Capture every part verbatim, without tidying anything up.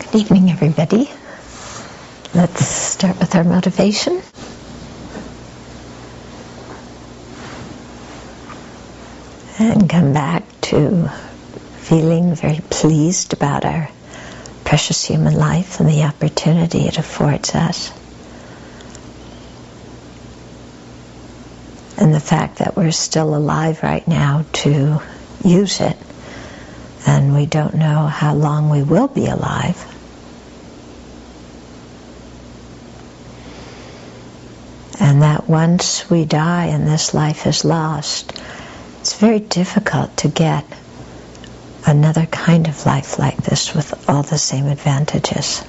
Good evening, everybody. Let's start with our motivation. And come back to feeling very pleased about our precious human life and the opportunity it affords us. And the fact that we're still alive right now to use it. And we don't know how long we will be alive. And that once we die and this life is lost, it's very difficult to get another kind of life like this with all the same advantages.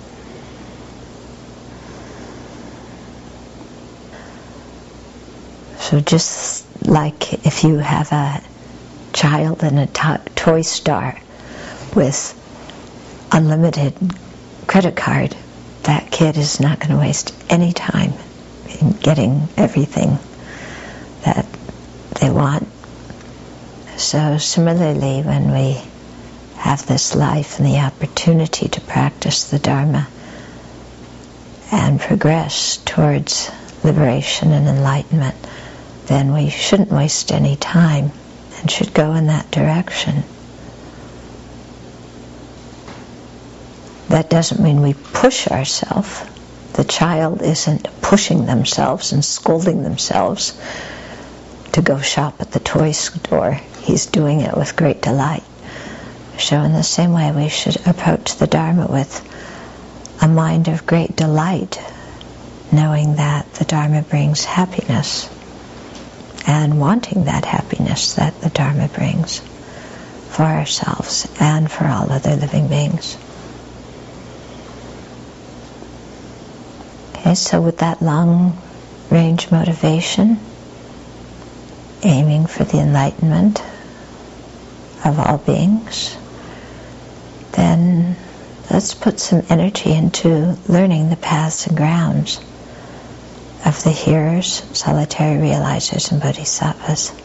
So just like if you have a child in a to- toy store with unlimited credit card, that kid is not going to waste any time in getting everything that they want. So similarly, when we have this life and the opportunity to practice the Dharma and progress towards liberation and enlightenment, then we shouldn't waste any time and should go in that direction. That doesn't mean we push ourselves. The child isn't pushing themselves and scolding themselves to go shop at the toy store. He's doing it with great delight. So in the same way, we should approach the Dharma with a mind of great delight, knowing that the Dharma brings happiness and wanting that happiness that the Dharma brings for ourselves and for all other living beings. Okay, so with that long-range motivation, aiming for the enlightenment of all beings, then let's put some energy into learning the paths and grounds of the hearers, solitary realizers, and bodhisattvas.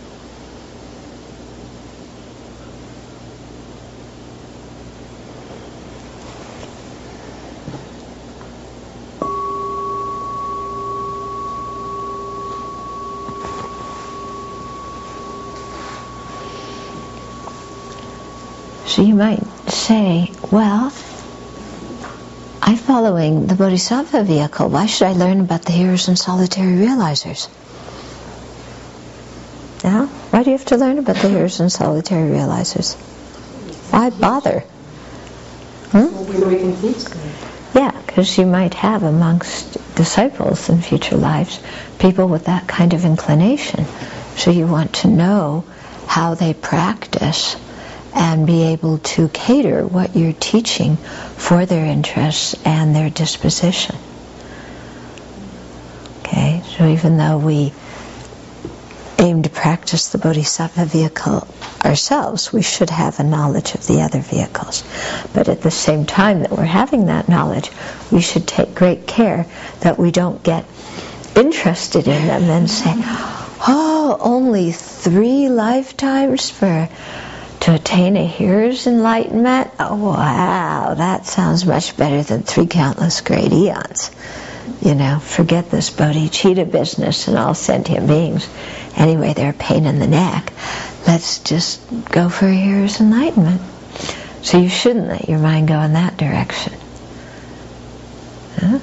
So you might say, well, I'm following the Bodhisattva vehicle. Why should I learn about the hearers and solitary realizers? Now, why do you have to learn about the hearers and solitary realizers? Why bother? Hmm? So we can teach them. Yeah, because you might have amongst disciples in future lives people with that kind of inclination. So you want to know how they practice and be able to cater what you're teaching for their interests and their disposition. Okay, so even though we aim to practice the Bodhisattva vehicle ourselves, we should have a knowledge of the other vehicles. But at the same time that we're having that knowledge, we should take great care that we don't get interested in them and say, oh, only three lifetimes for to attain a hearer's enlightenment? Oh, wow, that sounds much better than three countless great eons. You know, forget this bodhicitta business and all sentient beings. Anyway, they're a pain in the neck. Let's just go for a hearer's enlightenment. So you shouldn't let your mind go in that direction. Huh?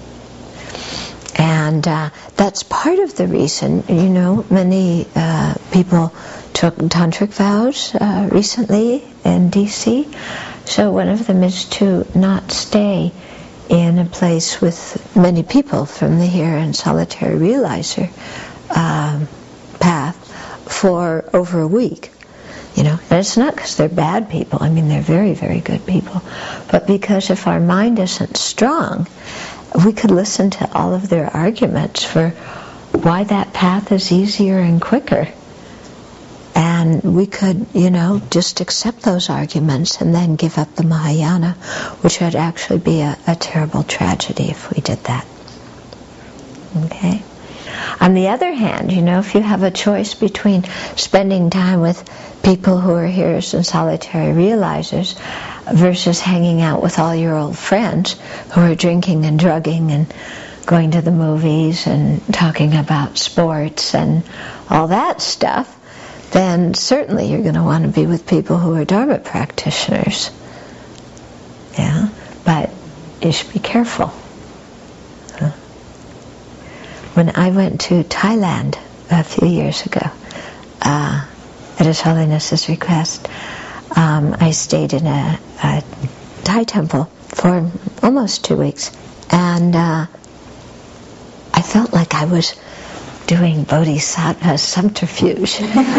And uh, that's part of the reason, you know, many uh, people took tantric vows uh, recently in D C So one of them is to not stay in a place with many people from the hearer and solitary realizer um, path for over a week. You know, and it's not because they're bad people. I mean, they're very, very good people. But because if our mind isn't strong, we could listen to all of their arguments for why that path is easier and quicker. And we could, you know, just accept those arguments and then give up the Mahayana, which would actually be a, a terrible tragedy if we did that. Okay? On the other hand, you know, if you have a choice between spending time with people who are hearers and solitary realizers, versus hanging out with all your old friends who are drinking and drugging and going to the movies and talking about sports and all that stuff, then certainly you're going to want to be with people who are Dharma practitioners. Yeah, but you should be careful. Huh? When I went to Thailand a few years ago, uh, at His Holiness's request, um, I stayed in a, a Thai temple for almost two weeks, and uh, I felt like I was doing bodhisattva subterfuge.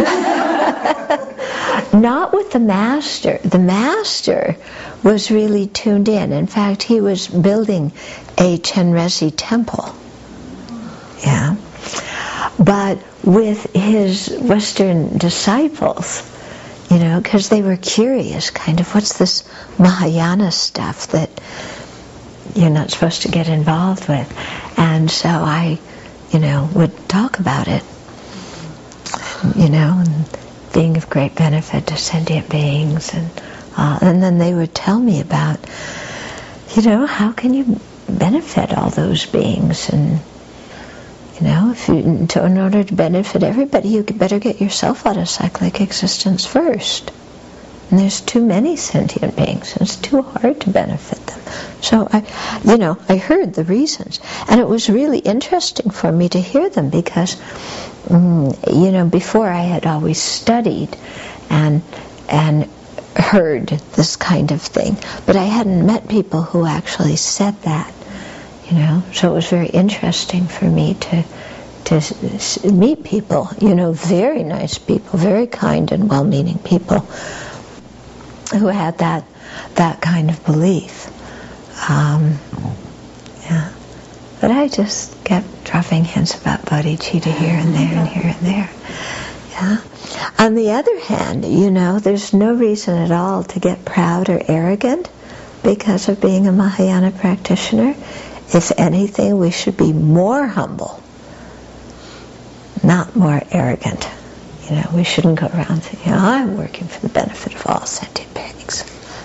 Not with the master. The master was really tuned in. In fact, he was building a Chenrezig temple. Yeah. But with his Western disciples, you know, because they were curious, kind of, what's this Mahayana stuff that you're not supposed to get involved with? And so I, you know, would talk about it, you know, and being of great benefit to sentient beings, and uh, and then they would tell me about, you know, how can you benefit all those beings, and you know, if you, to, in order to benefit everybody, you better get yourself out of cyclic existence first. And there's too many sentient beings, and it's too hard to benefit them. So I, you know, I heard the reasons, and it was really interesting for me to hear them because, um, you know, before I had always studied and and heard this kind of thing, but I hadn't met people who actually said that, you know. So it was very interesting for me to to meet people, you know, very nice people, very kind and well-meaning people who had that that kind of belief. Um, yeah. But I just kept dropping hints about bodhicitta here and there and here and there. Yeah. On the other hand, you know, there's no reason at all to get proud or arrogant because of being a Mahayana practitioner. If anything, we should be more humble, not more arrogant. You know, we shouldn't go around thinking, oh, I'm working for the benefit of all sentient beings.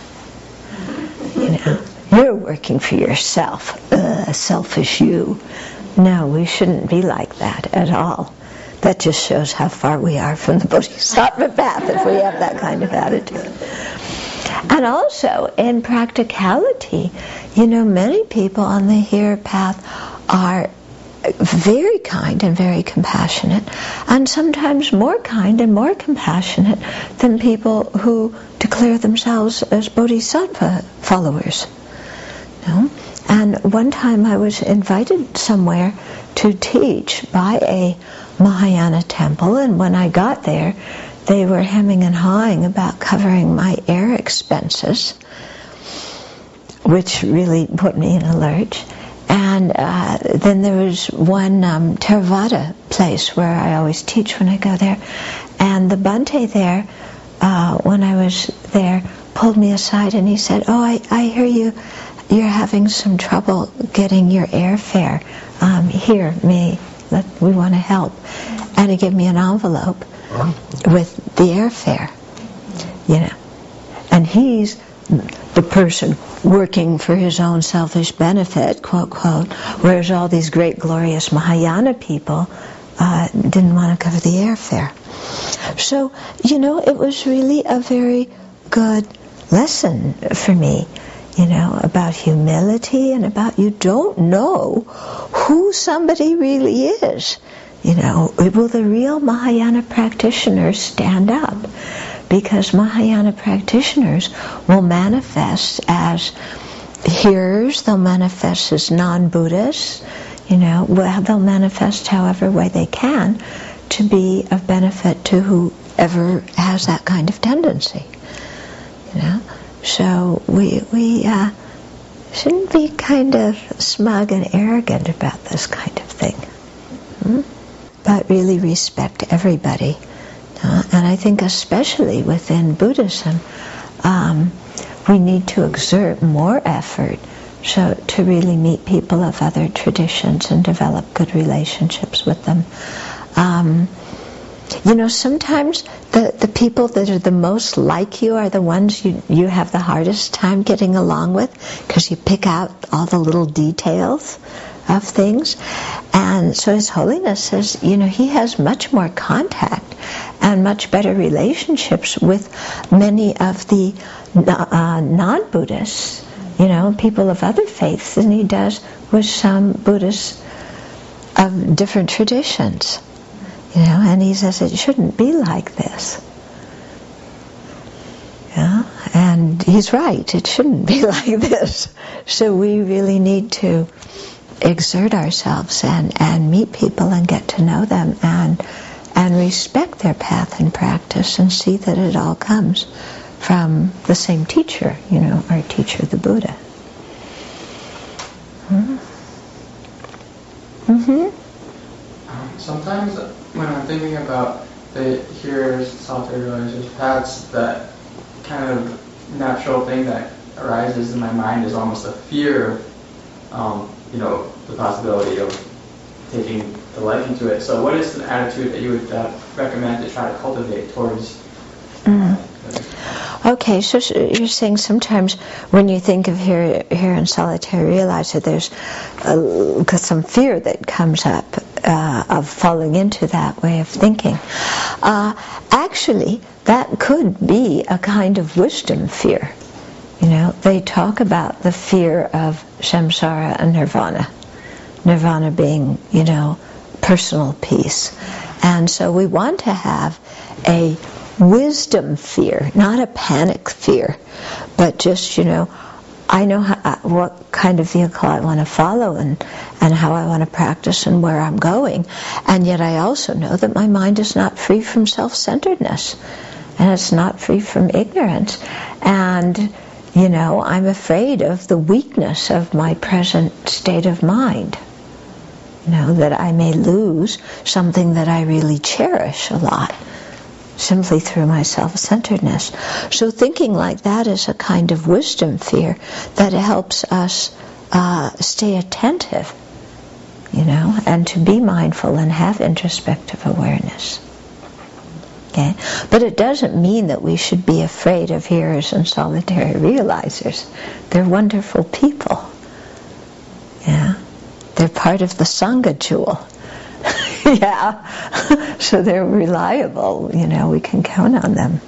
You know, you're working for yourself. Ugh, selfish you. No, we shouldn't be like that at all. That just shows how far we are from the Bodhisattva path if we have that kind of attitude. And also, in practicality, you know, many people on the here path are very kind and very compassionate, and sometimes more kind and more compassionate than people who declare themselves as bodhisattva followers. You know? And one time I was invited somewhere to teach by a Mahayana temple, and when I got there, they were hemming and hawing about covering my air expenses, which really put me in a lurch. And uh, then there was one um, Theravada place where I always teach when I go there. And the Bhante there, uh, when I was there, pulled me aside and he said, oh, I, I hear you, you're having some trouble getting your airfare. Um, here, me, let, we want to help. And he gave me an envelope with the airfare, you know. And he's the person working for his own selfish benefit, quote, quote, whereas all these great, glorious Mahayana people uh, didn't want to cover the airfare. So, you know, it was really a very good lesson for me, you know, about humility and about you don't know who somebody really is. You know, will the real Mahayana practitioners stand up? Because Mahayana practitioners will manifest as hearers, they'll manifest as non-Buddhists, you know, they'll manifest however way they can to be of benefit to whoever has that kind of tendency, you know. So we we uh, shouldn't be kind of smug and arrogant about this kind of thing, hmm? But really respect everybody. Uh, and I think especially within Buddhism, um, we need to exert more effort so to really meet people of other traditions and develop good relationships with them. Um, you know, sometimes the, the people that are the most like you are the ones you, you have the hardest time getting along with, because you pick out all the little details of things. And so His Holiness says, you know, he has much more contact and much better relationships with many of the uh, non-Buddhists, you know, people of other faiths, than he does with some Buddhists of different traditions. You know, and he says it shouldn't be like this. Yeah, and he's right, it shouldn't be like this. So we really need to exert ourselves and, and meet people and get to know them and and respect their path and practice and see that it all comes from the same teacher, you know, our teacher, the Buddha. Hmm? Mm-hmm. Um, sometimes when I'm thinking about the hearers, solitary realizers, paths, that kind of natural thing that arises in my mind is almost a fear of, um, you know, the possibility of taking the liking to it. So what is an attitude that you would uh, recommend to try to cultivate towards mm. Okay, so you're saying sometimes when you think of here, here in solitary realizer, there's uh, some fear that comes up uh, of falling into that way of thinking. Uh, actually, that could be a kind of wisdom fear. You know, they talk about the fear of samsara and nirvana. Nirvana being, you know, personal peace. And so we want to have a wisdom fear, not a panic fear, but just, you know, I know how, what kind of vehicle I want to follow and, and how I want to practice and where I'm going. And yet I also know that my mind is not free from self-centeredness. And it's not free from ignorance. And, you know, I'm afraid of the weakness of my present state of mind. You know, that I may lose something that I really cherish a lot, simply through my self-centeredness. So thinking like that is a kind of wisdom fear that helps us uh, stay attentive, you know, and to be mindful and have introspective awareness. Okay? But it doesn't mean that we should be afraid of hearers and solitary realizers. They're wonderful people. Yeah. They're part of the Sangha jewel. Yeah. So they're reliable, you know, we can count on them.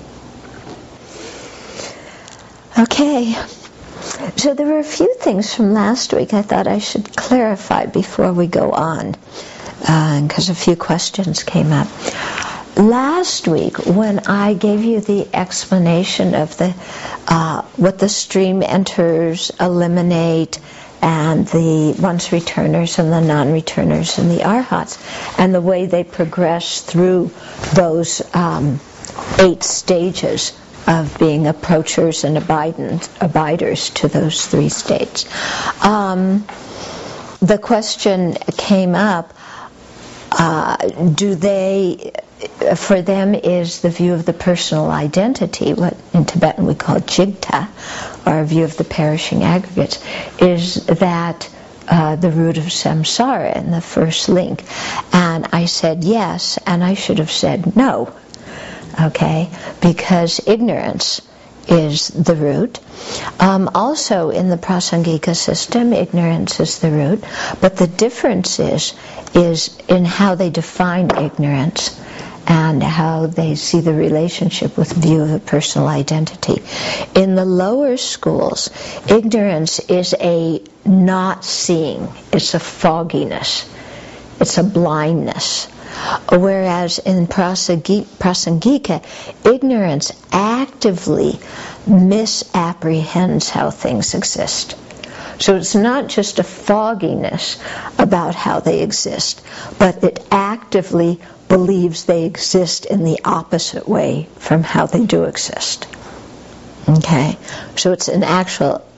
Okay. So there were a few things from last week I thought I should clarify before we go on, because uh, a few questions came up. Last week, when I gave you the explanation of the uh, what the stream enters, eliminate, and the once-returners and the non-returners and the arhats, and the way they progress through those um, eight stages of being approachers and abiders, abiders to those three states. Um, the question came up, uh, do they, for them is the view of the personal identity, what in Tibetan we call jigta, or a view of the perishing aggregates, is that uh, the root of samsara in the first link? And I said yes, and I should have said no, okay, because ignorance is the root. Um, also in the Prasangika system, ignorance is the root, but the difference is, is in how they define ignorance and how they see the relationship with view of a personal identity. In the lower schools, ignorance is a not seeing, it's a fogginess, it's a blindness. Whereas in Prasangika, ignorance actively misapprehends how things exist. So it's not just a fogginess about how they exist, but it actively believes they exist in the opposite way from how they do exist. Okay? So it's an actual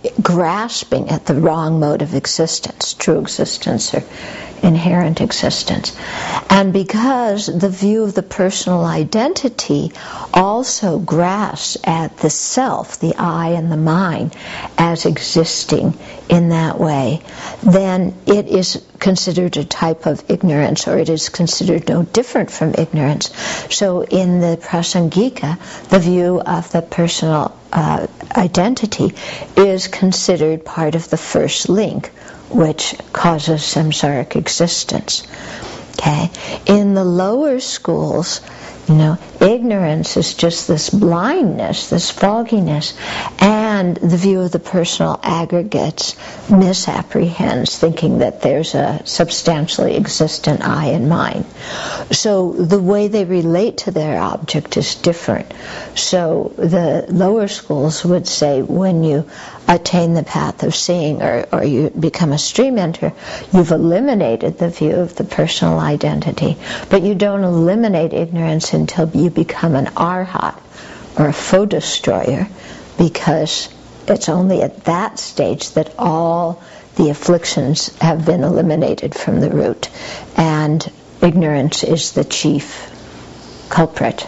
grasping at the wrong mode of existence, true existence or inherent existence. And because the view of the personal identity also grasps at the self, the I and the mind, as existing in that way, then it is considered a type of ignorance, or it is considered no different from ignorance. So in the Prasangika, the view of the personal uh, identity is considered part of the first link, which causes samsaric existence. Okay? In the lower schools, you know, ignorance is just this blindness, this fogginess, and the view of the personal aggregates misapprehends, thinking that there's a substantially existent I and mind. So the way they relate to their object is different. So the lower schools would say when you attain the path of seeing, or, or you become a stream enter, you've eliminated the view of the personal identity. But you don't eliminate ignorance until you become an arhat, or a foe destroyer, because it's only at that stage that all the afflictions have been eliminated from the root, and ignorance is the chief culprit.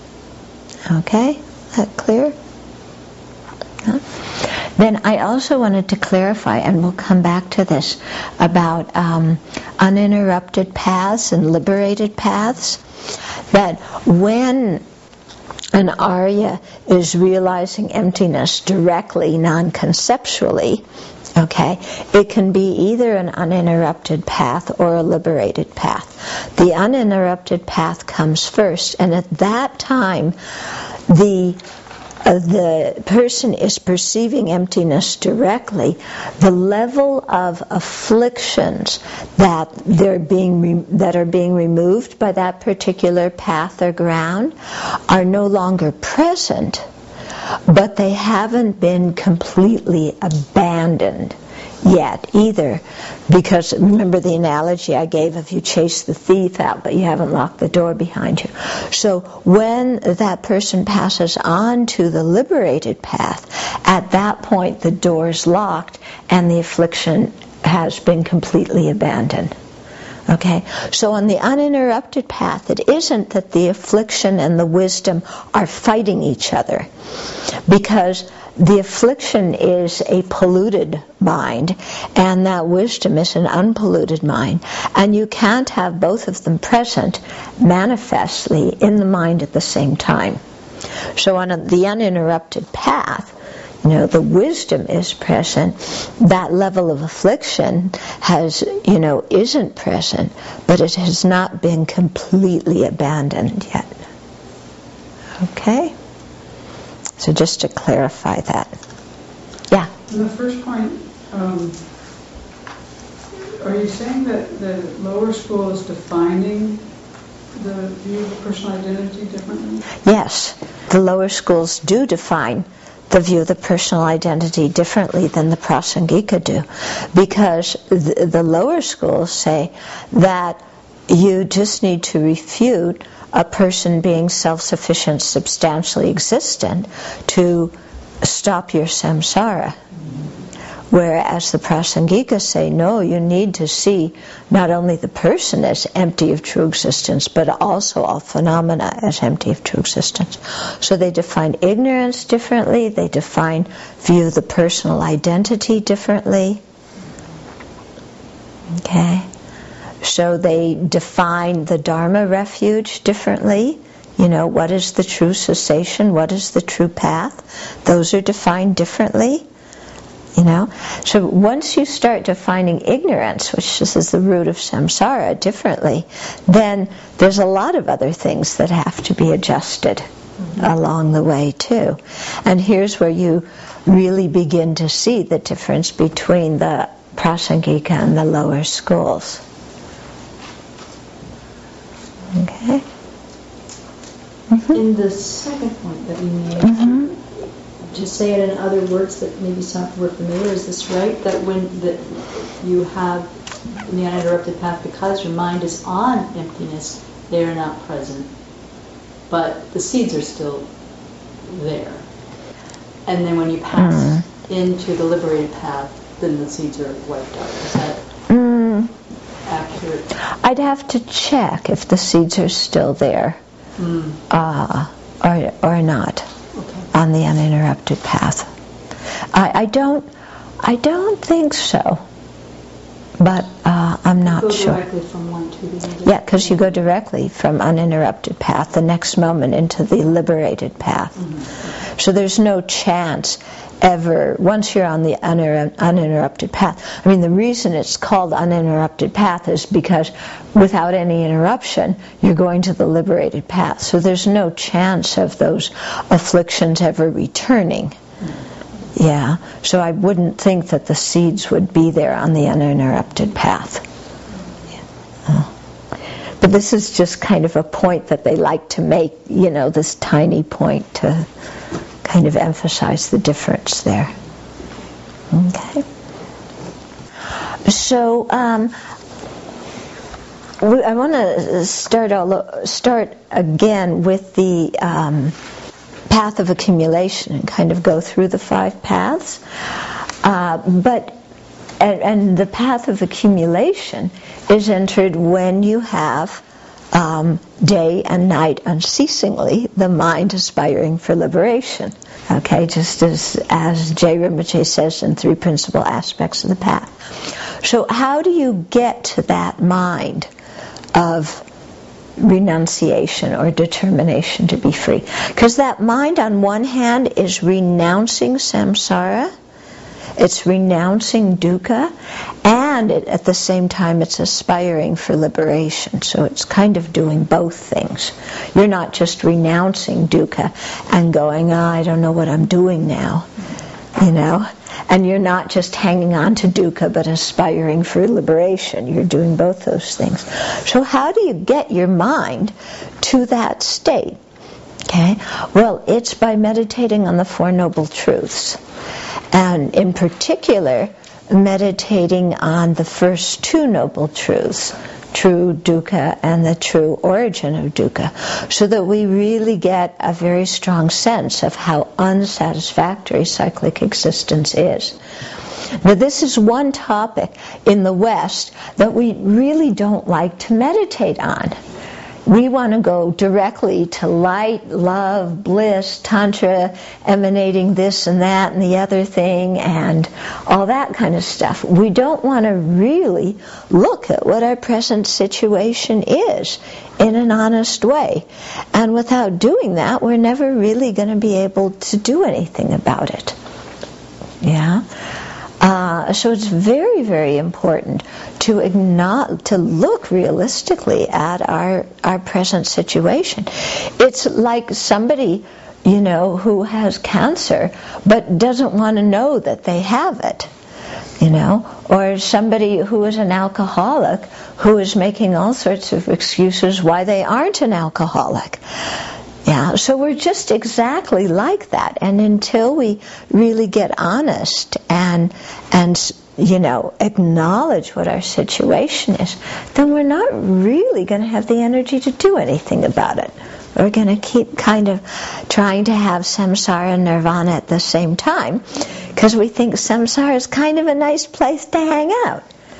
Okay? That clear? Huh? Then I also wanted to clarify, and we'll come back to this, about um, uninterrupted paths and liberated paths, that when an Arya is realizing emptiness directly, non-conceptually, okay, it can be either an uninterrupted path or a liberated path. The uninterrupted path comes first, and at that time, the Uh, the person is perceiving emptiness directly. The level of afflictions that they're being re- that are being removed by that particular path or ground are no longer present, but they haven't been completely abandoned yet either, because remember the analogy I gave of you chase the thief out but you haven't locked the door behind you. So when that person passes on to the liberated path, at that point the door is locked and the affliction has been completely abandoned. Okay, so on the uninterrupted path, it isn't that the affliction and the wisdom are fighting each other, because the affliction is a polluted mind, and that wisdom is an unpolluted mind, and you can't have both of them present manifestly in the mind at the same time. So on a, the uninterrupted path, you know, the wisdom is present. That level of affliction has, you know, isn't present, but it has not been completely abandoned yet. Okay? So just to clarify that. Yeah? On the first point, um, are you saying that the lower school is defining the view of the personal identity differently? Yes. The lower schools do define the view of the personal identity differently than the Prasangika do, because the, the lower schools say that you just need to refute a person being self-sufficient, substantially existent, to stop your samsara. Whereas the Prasangika say, no, you need to see not only the person as empty of true existence, but also all phenomena as empty of true existence. So they define ignorance differently, they define, view the personal identity differently. Okay? So they define the Dharma refuge differently. You know, what is the true cessation? What is the true path? Those are defined differently. You know, so once you start defining ignorance, which is the root of samsara, differently, then there's a lot of other things that have to be adjusted mm-hmm. along the way too. And here's where you really begin to see the difference between the Prasangika and the lower schools. Okay. Mm-hmm. In the second point that you made, mm-hmm. to say it in other words that maybe some were familiar, is this right? That when that you have in the uninterrupted path, because your mind is on emptiness, they are not present, but the seeds are still there. And then when you pass mm. into the liberated path, then the seeds are wiped out. Is that Mm, accurate? I'd have to check if the seeds are still there Mm. uh, or, or not Okay. on the uninterrupted path. I, I don't I don't think so, but uh, I'm not Go sure. directly from one to the other. Yeah, because you go directly from uninterrupted path the next moment into the liberated path. Mm-hmm. So there's no chance ever, once you're on the uninter- uninterrupted path. I mean, the reason it's called uninterrupted path is because without any interruption, you're going to the liberated path. So there's no chance of those afflictions ever returning. Yeah, so I wouldn't think that the seeds would be there on the uninterrupted path. Yeah. But this is just kind of a point that they like to make, you know, this tiny point to kind of emphasize the difference there. Okay. So um, we, I want to start all, start again with the um, path of accumulation and kind of go through the five paths. Uh, but and, and the path of accumulation is entered when you have um, day and night unceasingly, the mind aspiring for liberation. Okay, just as as Jay Rinpoche says in Three Principal Aspects of the Path. So how do you get to that mind of renunciation or determination to be free? Because that mind on one hand is renouncing samsara, it's renouncing dukkha, and it, at the same time it's aspiring for liberation. So it's kind of doing both things. You're not just renouncing dukkha and going, oh, I don't know what I'm doing now, you know, and you're not just hanging on to dukkha but aspiring for liberation. You're doing both those things. So how do you get your mind to that state? Okay, well, it's by meditating on the Four Noble Truths, and in particular meditating on the first two Noble Truths, true dukkha and the true origin of dukkha, so that we really get a very strong sense of how unsatisfactory cyclic existence is. Now, this is one topic in the West that we really don't like to meditate on. We want to go directly to light, love, bliss, tantra, emanating this and that and the other thing and all that kind of stuff. We don't want to really look at what our present situation is in an honest way. And without doing that, we're never really going to be able to do anything about it. Yeah? Uh, so it's very, very important to acknowledge, to look realistically at our, our present situation. It's like somebody, you know, who has cancer but doesn't want to know that they have it, you know, or somebody who is an alcoholic who is making all sorts of excuses why they aren't an alcoholic. Yeah, so we're just exactly like that, and until we really get honest and and you know acknowledge what our situation is, then we're not really going to have the energy to do anything about it. We're going to keep kind of trying to have samsara and nirvana at the same time, because we think samsara is kind of a nice place to hang out.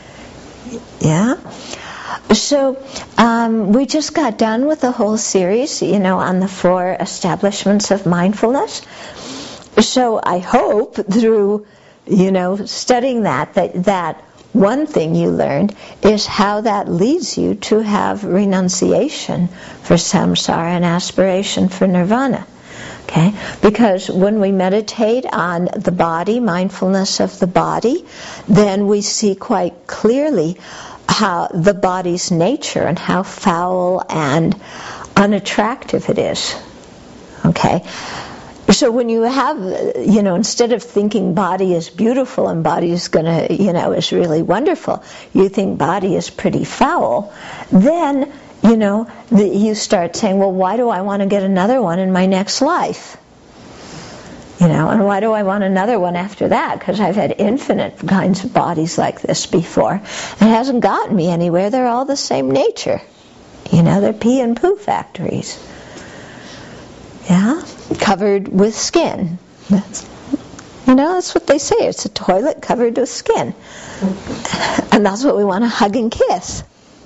Yeah. So um, we just got done with the whole series, you know, on the four establishments of mindfulness. So I hope through, you know, studying that, that, that one thing you learned is how that leads you to have renunciation for samsara and aspiration for nirvana. Okay? Because when we meditate on the body, mindfulness of the body, then we see quite clearly how the body's nature and how foul and unattractive it is. Okay? So when you have, you know, instead of thinking body is beautiful and body is going to, you know, is really wonderful, you think body is pretty foul, then, you know, the, you start saying, well, why do I want to get another one in my next life? You know, and why do I want another one after that? Because I've had infinite kinds of bodies like this before. It hasn't gotten me anywhere. They're all the same nature. You know, they're pee and poo factories. Yeah? Covered with skin. That's, You know, that's what they say. It's a toilet covered with skin. And that's what we want to hug and kiss.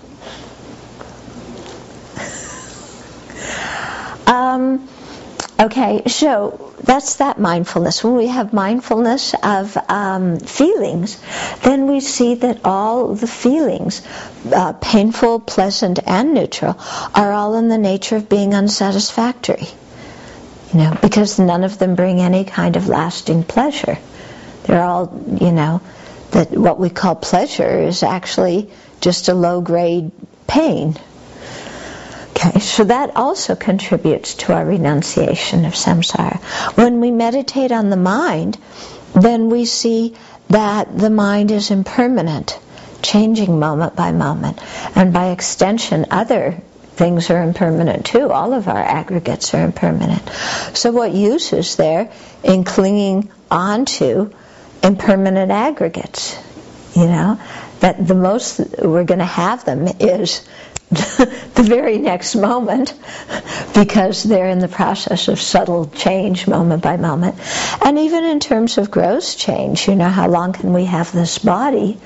Um, okay, so that's that mindfulness. When we have mindfulness of um, feelings, then we see that all the feelings, uh, painful, pleasant, and neutral, are all in the nature of being unsatisfactory. You know, because none of them bring any kind of lasting pleasure. They're all, you know, that what we call pleasure is actually just a low-grade pain. Okay, so that also contributes to our renunciation of samsara. When we meditate on the mind, then we see that the mind is impermanent, changing moment by moment, and by extension, other things are impermanent too. All of our aggregates are impermanent. So what use is there in clinging onto impermanent aggregates? You know, that the most we're going to have them is the very next moment, because they're in the process of subtle change moment by moment. And even in terms of gross change, you know, how long can we have this body?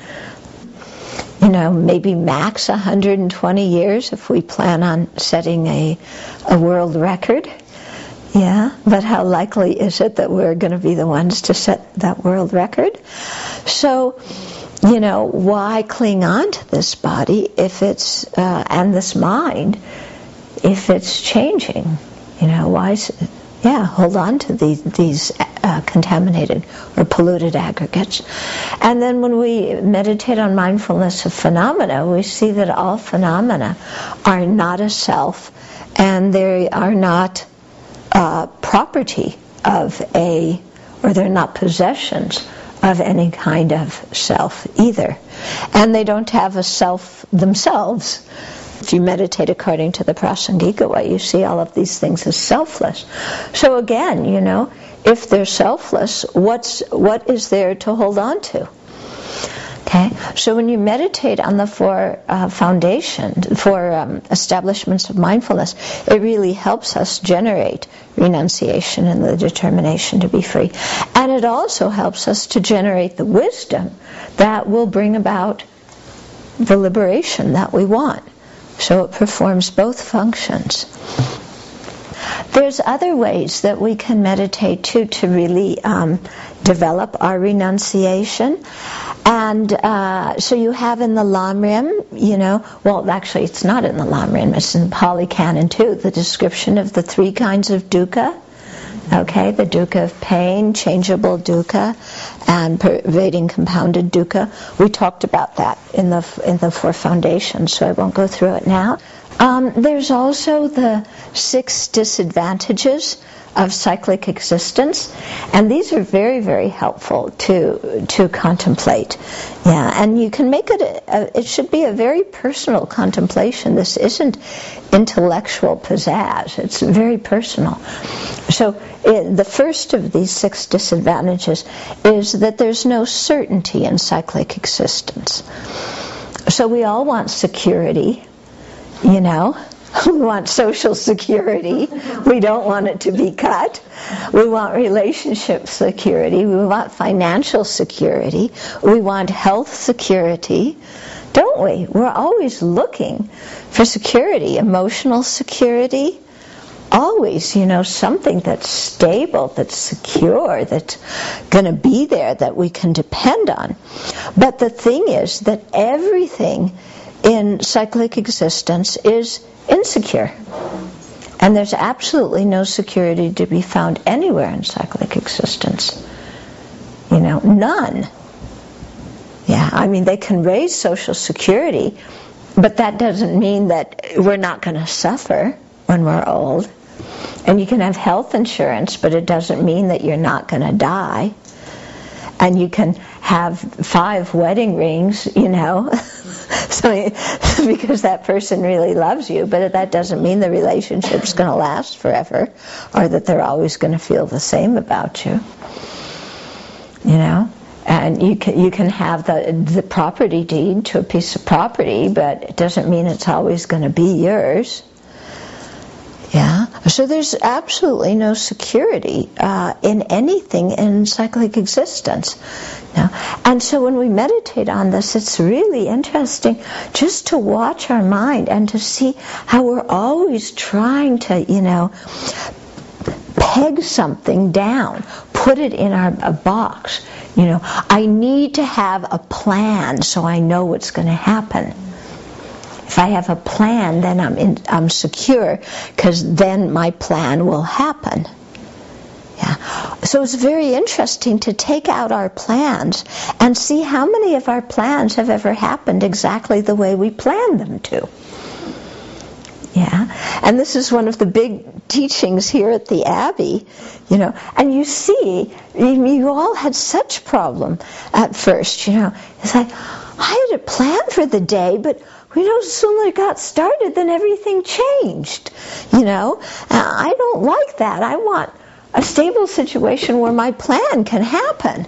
You know, maybe max one hundred twenty years if we plan on setting a, a world record. Yeah, but how likely is it that we're going to be the ones to set that world record? So, you know, why cling on to this body if it's, uh, and this mind, if it's changing? You know, why, yeah, hold on to these, these uh, contaminated or polluted aggregates. And then when we meditate on mindfulness of phenomena, we see that all phenomena are not a self, and they are not uh, property of a, or they're not possessions of any kind of self either. And they don't have a self themselves. If you meditate according to the Prasangika way, you see all of these things as selfless. So again, you know, if they're selfless, what's what is there to hold on to? Okay, so when you meditate on the four uh, foundations, four um, establishments of mindfulness, it really helps us generate renunciation and the determination to be free. And it also helps us to generate the wisdom that will bring about the liberation that we want. So it performs both functions. There's other ways that we can meditate too to really um, develop our renunciation. And uh, so you have in the Lamrim, you know, well actually it's not in the Lamrim, it's in Pali Canon too, the description of the three kinds of dukkha. Okay, the dukkha of pain, changeable dukkha, and pervading compounded dukkha. We talked about that in the in the four foundations, so I won't go through it now. Um, there's also the six disadvantages of cyclic existence, and these are very, very helpful to to contemplate. Yeah, and you can make it a, a, it should be a very personal contemplation. This isn't intellectual pizzazz. It's very personal. So it, the first of these six disadvantages is that there's no certainty in cyclic existence. So we all want security, you know. We want social security. We don't want it to be cut. We want relationship security. We want financial security. We want health security. Don't we? We're always looking for security, emotional security. Always, you know, something that's stable, that's secure, that's going to be there, that we can depend on. But the thing is that everything in cyclic existence is insecure. And there's absolutely no security to be found anywhere in cyclic existence. You know, none. Yeah, I mean, they can raise social security, but that doesn't mean that we're not going to suffer when we're old. And you can have health insurance, but it doesn't mean that you're not going to die. And you can have five wedding rings, you know, so, because that person really loves you, but that doesn't mean the relationship's going to last forever, or that they're always going to feel the same about you. You know, and you can you can have the the property deed to a piece of property, but it doesn't mean it's always going to be yours. Yeah, So there's absolutely no security uh, in anything in cyclic existence. Now, and so when we meditate on this, it's really interesting just to watch our mind and to see how we're always trying to, you know, peg something down, put it in our a box. You know, I need to have a plan so I know what's going to happen. If I have a plan, then I'm in, I'm secure, because then my plan will happen. Yeah. So it's very interesting to take out our plans and see how many of our plans have ever happened exactly the way we planned them to. Yeah. And this is one of the big teachings here at the Abbey, you know. And you see, you all had such problem at first, you know. It's like, I had a plan for the day, but we know as soon as it got started, then everything changed, you know. I don't like that. I want a stable situation where my plan can happen.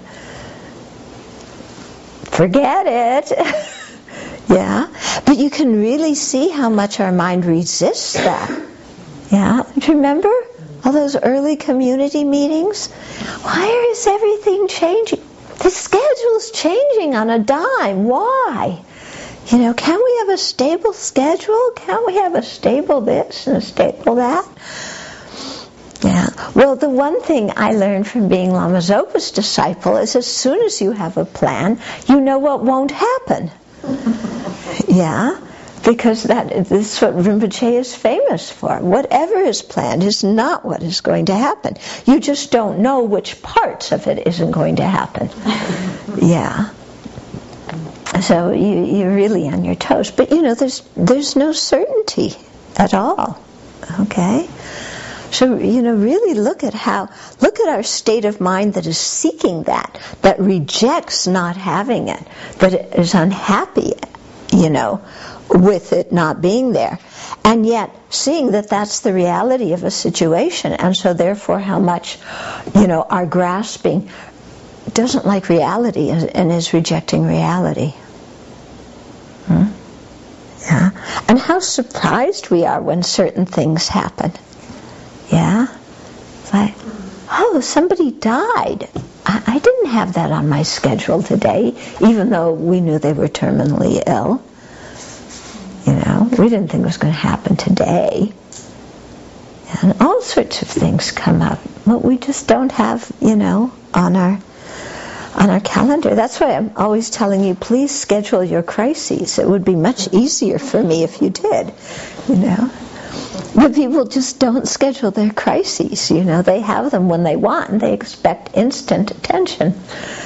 Forget it. Yeah. But you can really see how much our mind resists that. Yeah. Do you remember all those early community meetings? Why is everything changing? The schedule's changing on a dime. Why? You know, can we have a stable schedule? Can we have a stable this and a stable that? Yeah. Well, the one thing I learned from being Lama Zopa's disciple is as soon as you have a plan, you know what won't happen. Yeah. Because that this is what Rinpoche is famous for. Whatever is planned is not what is going to happen. You just don't know which parts of it isn't going to happen. Yeah. So you, you're really on your toes. But, you know, there's there's no certainty at all. Okay? So, you know, really look at how, look at our state of mind that is seeking that, that rejects not having it, that is unhappy, you know, with it not being there. And yet seeing that that's the reality of a situation, and so therefore how much, you know, our grasping doesn't like reality and is rejecting reality. Hmm? Yeah. And how surprised we are when certain things happen. Yeah? It's like, oh, somebody died. I, I didn't have that on my schedule today, even though we knew they were terminally ill. You know, we didn't think it was going to happen today. And all sorts of things come up, but we just don't have, you know, on our on our calendar. That's why I'm always telling you, please schedule your crises. It would be much easier for me if you did, you know. But people just don't schedule their crises, you know. They have them when they want, and they expect instant attention.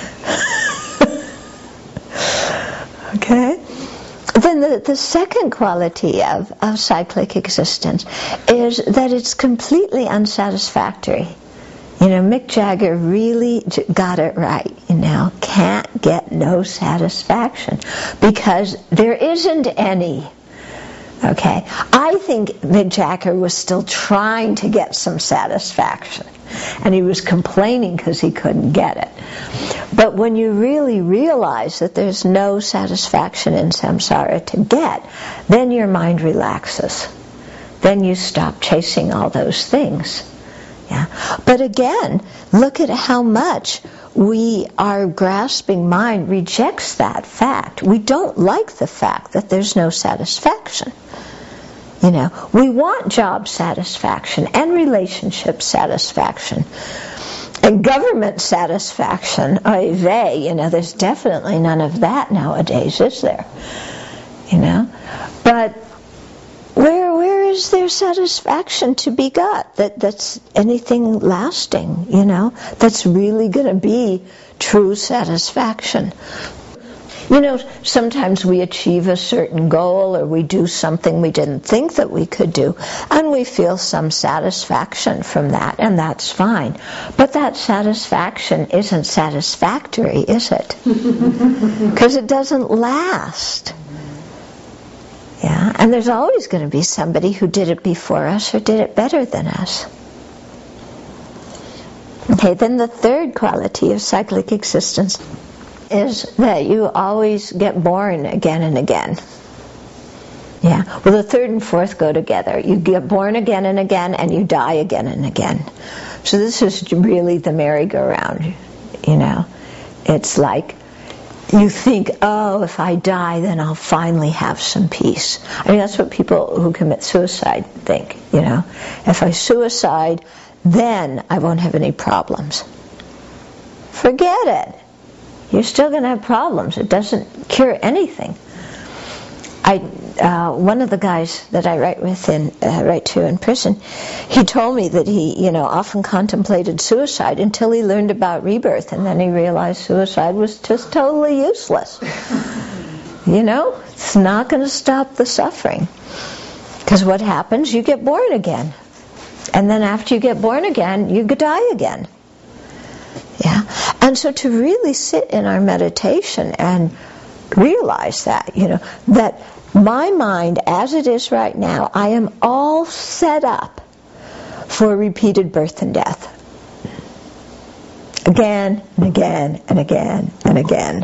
Okay? Then the, the second quality of, of cyclic existence is that it's completely unsatisfactory. You know, Mick Jagger really got it right, you know. Can't get no satisfaction because there isn't any. Okay, I think Mick Jagger was still trying to get some satisfaction, and he was complaining because he couldn't get it. But when you really realize that there's no satisfaction in samsara to get, then your mind relaxes. Then you stop chasing all those things. Yeah. But again, look at how much we, our grasping mind rejects that fact. We don't like the fact that there's no satisfaction. You know, we want job satisfaction and relationship satisfaction and government satisfaction. Oy vey, you know, there's definitely none of that nowadays, is there? You know, but where where is there satisfaction to be got that that's anything lasting? You know, that's really going to be true satisfaction. You know, sometimes we achieve a certain goal or we do something we didn't think that we could do, and we feel some satisfaction from that, and that's fine. But that satisfaction isn't satisfactory, is it? Because it doesn't last. Yeah, and there's always going to be somebody who did it before us or did it better than us. Okay, then the third quality of cyclic existence is that you always get born again and again. Yeah. Well, the third and fourth go together. You get born again and again, and you die again and again. So this is really the merry-go-round, you know. It's like you think, oh, if I die, then I'll finally have some peace. I mean, that's what people who commit suicide think, you know. If I suicide, then I won't have any problems. Forget it. You're still going to have problems. It doesn't cure anything. I, uh, one of the guys that I write with in uh, write to in prison, he told me that he, you know, often contemplated suicide until he learned about rebirth, and then he realized suicide was just totally useless. You know, it's not going to stop the suffering, because what happens? You get born again, and then after you get born again, you die again. Yeah, and so to really sit in our meditation and realize that, you know, that my mind as it is right now, I am all set up for repeated birth and death. Again and again and again and again.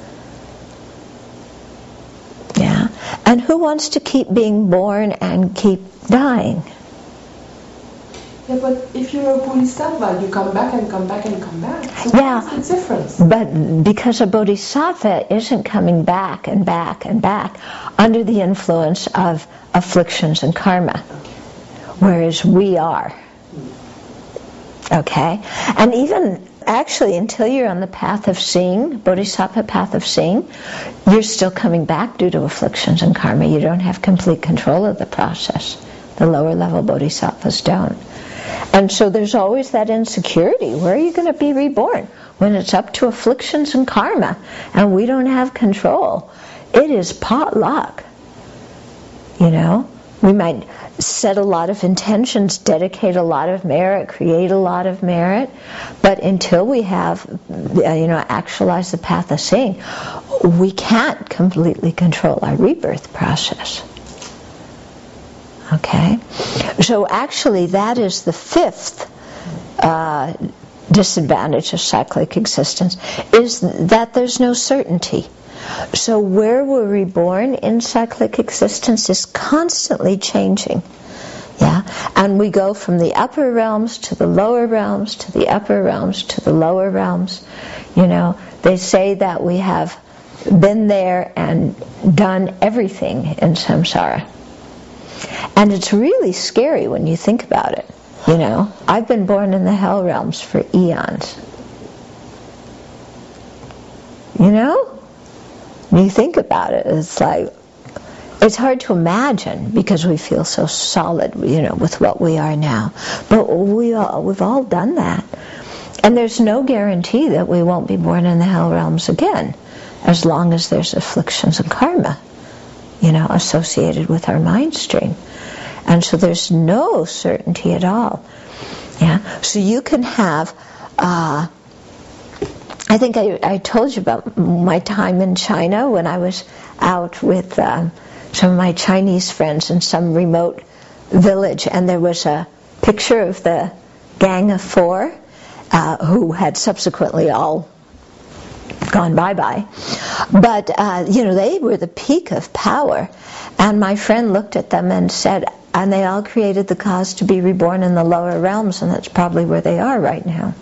Yeah. And who wants to keep being born and keep dying? Yeah, but if you're a bodhisattva, you come back and come back and come back. So yeah, what's the difference? But because a bodhisattva isn't coming back and back and back under the influence of afflictions and karma, whereas we are. Okay? And even actually until you're on the path of seeing, bodhisattva path of seeing, you're still coming back due to afflictions and karma. You don't have complete control of the process. The lower level bodhisattvas don't. And so there's always that insecurity. Where are you going to be reborn? When it's up to afflictions and karma and we don't have control. It is pot luck. You know? We might set a lot of intentions, dedicate a lot of merit, create a lot of merit, but until we have, you know, actualized the path of seeing, we can't completely control our rebirth process. Okay? So actually that is the fifth uh, disadvantage of cyclic existence, is that there's no certainty. So where we're reborn in cyclic existence is constantly changing. Yeah? And we go from the upper realms to the lower realms, to the upper realms, to the lower realms. You know, they say that we have been there and done everything in samsara. And it's really scary when you think about it. You know, I've been born in the hell realms for eons. You know? When you think about it, it's like, it's hard to imagine because we feel so solid, you know, with what we are now. But we all, we've all done that. And there's no guarantee that we won't be born in the hell realms again, as long as there's afflictions and karma, you know, associated with our mind stream. And so there's no certainty at all. Yeah. So you can have, uh, I think I, I told you about my time in China when I was out with um, some of my Chinese friends in some remote village, and there was a picture of the Gang of Four, uh, who had subsequently all gone bye-bye. But, uh, you know, they were the peak of power. And my friend looked at them and said, and they all created the cause to be reborn in the lower realms, and that's probably where they are right now.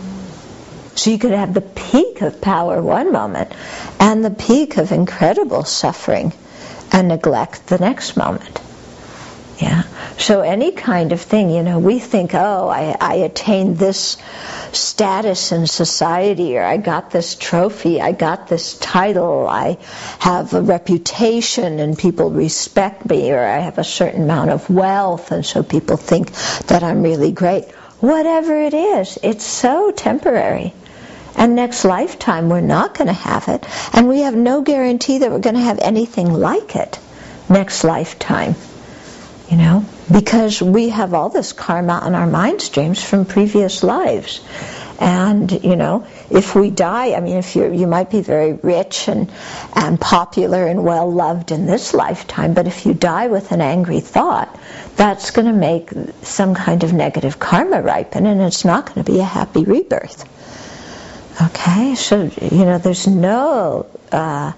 So you could have the peak of power one moment and the peak of incredible suffering and neglect the next moment. Yeah. So any kind of thing, you know, we think, oh, I, I attained this status in society, or I got this trophy, I got this title, I have a reputation and people respect me, or I have a certain amount of wealth and so people think that I'm really great. Whatever it is, it's so temporary. And next lifetime we're not going to have it, and we have no guarantee that we're going to have anything like it next lifetime. You know, because we have all this karma on our mind streams from previous lives. And, you know, if we die, I mean, if you you might be very rich and, and popular and well-loved in this lifetime, but if you die with an angry thought, that's going to make some kind of negative karma ripen, and it's not going to be a happy rebirth. Okay, so, you know, there's no uh,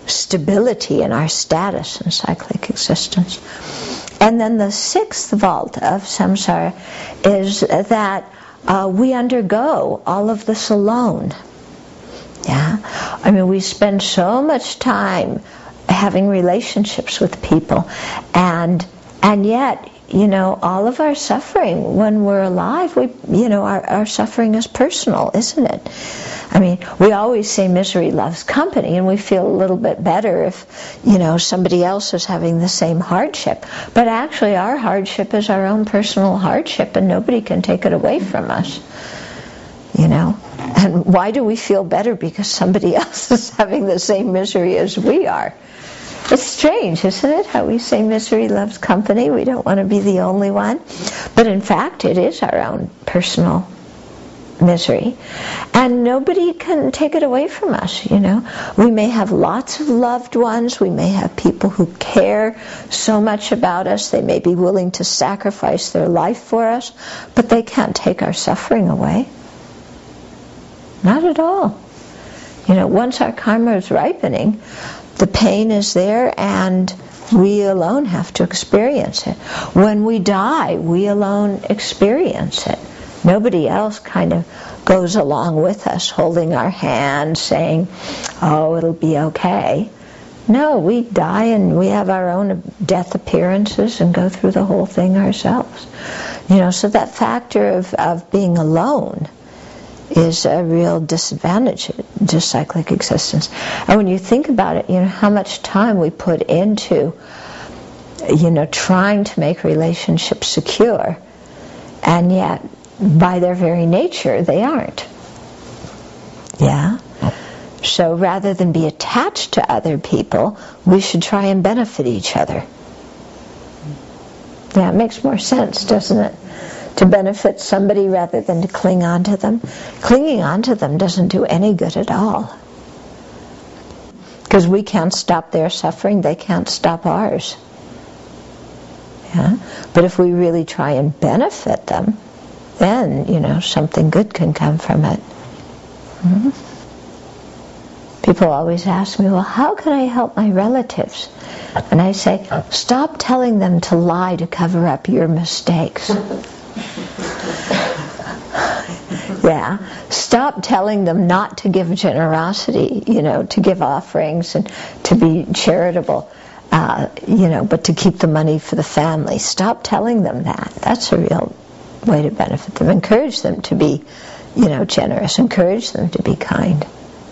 stability in our status in cyclic existence. And then the sixth vault of samsara is that uh, we undergo all of this alone. Yeah, I mean, we spend so much time having relationships with people, and and yet, you know, all of our suffering when we're alive, we, you know, our, our suffering is personal, isn't it? I mean, we always say misery loves company, and we feel a little bit better if, you know, somebody else is having the same hardship. But actually, our hardship is our own personal hardship, and nobody can take it away from us. You know? And why do we feel better because somebody else is having the same misery as we are? It's strange, isn't it, how we say misery loves company? We don't want to be the only one. But in fact, it is our own personal misery. And nobody can take it away from us, you know. We may have lots of loved ones. We may have people who care so much about us. They may be willing to sacrifice their life for us. But they can't take our suffering away. Not at all. You know, once our karma is ripening, the pain is there and we alone have to experience it. When we die, we alone experience it. Nobody else kind of goes along with us, holding our hand, saying, oh, it'll be okay. No, we die and we have our own death appearances and go through the whole thing ourselves. You know, so that factor of, of being alone is a real disadvantage to cyclic existence. And when you think about it, you know, how much time we put into, you know, trying to make relationships secure, and yet, by their very nature, they aren't. Yeah? So rather than be attached to other people, we should try and benefit each other. Yeah, it makes more sense, doesn't it? To benefit somebody rather than to cling on to them. Clinging on to them doesn't do any good at all. Because we can't stop their suffering, they can't stop ours. Yeah? But if we really try and benefit them, then, you know, something good can come from it. Mm-hmm. People always ask me, well, how can I help my relatives? And I say, stop telling them to lie to cover up your mistakes. Yeah, stop telling them not to give generosity, you know, to give offerings and to be charitable, uh, you know, but to keep the money for the family. Stop telling them that. That's a real way to benefit them. Encourage them to be, you know, generous. Encourage them to be kind.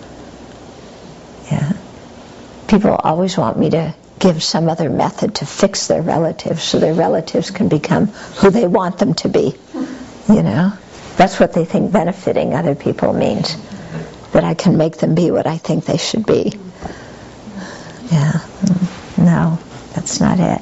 Yeah. People always want me to give some other method to fix their relatives so their relatives can become who they want them to be. You know? That's what they think benefiting other people means. That I can make them be what I think they should be. Yeah. No, that's not it.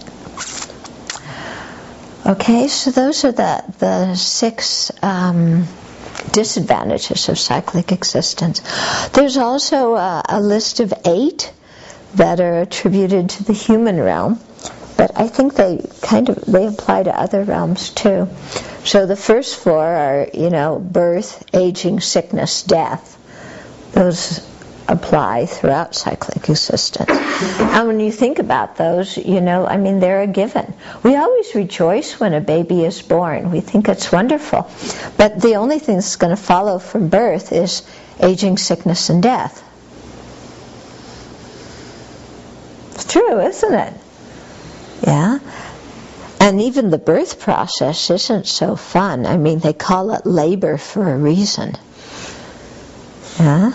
Okay, so those are the, the six um, disadvantages of cyclic existence. There's also a, a list of eight that are attributed to the human realm, but I think they kind of they apply to other realms too. So the first four are, you know, birth, aging, sickness, death. Those apply throughout cyclic existence. And when you think about those, you know, I mean, they're a given. We always rejoice when a baby is born. We think it's wonderful. But the only thing that's going to follow from birth is aging, sickness, and death. It's true, isn't it? Yeah. And even the birth process isn't so fun. I mean, they call it labor for a reason. Yeah?